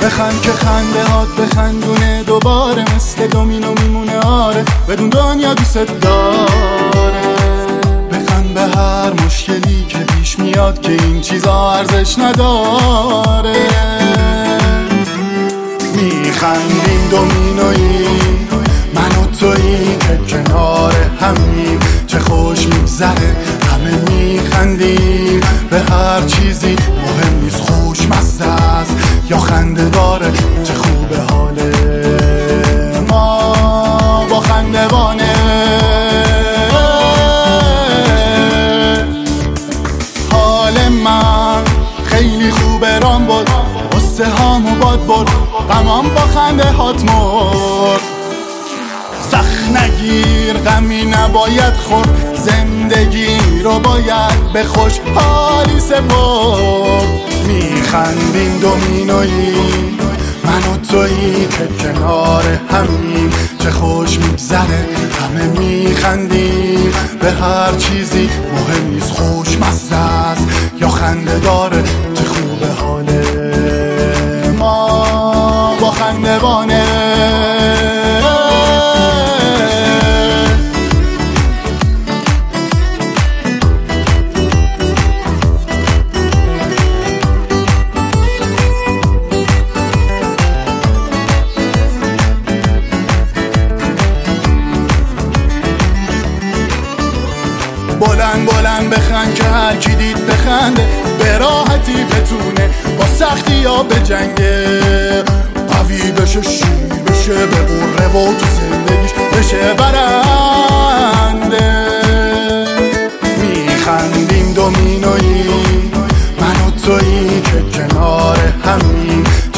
بخند که خنده هات بخندونه دوباره، مثل دومینو میمونه آره، بدون دنیا دوست داره. بخند به هر مشکلی که پیش میاد، که این چیزا ارزش نداره. میخندیم دومینویی من و تویی که کنار همیم، چه خوش میگذره همه میخندیم به هر چیزی، مهم نیست خوشمزه است یا خنده داره. چه خوبه حال ما با خندوانه، حال من خیلی خوبه رام بود، قصه هامو باد برد، غمام با خنده هات مرد. سخت نگیر غمی نباید خورد، زندگی رو باید به خوشحالی سپرد. میخندیم دومینویی من و تویی که کنار همیم، چه خوش میگذره همه میخندیم به هر چیزی، مهم نیست خوشمزه است یا خنده داره. چه خوبه حال ما با خندوانه. بلند بلند بخند که هر کی دید بخنده، به راحتی بتونه با سختی یا به جنگه، قوی بشه شیر بشه به قره و تو زندگیش بشه برنده. میخندیم دومینویی من و تویی که کنار همیم،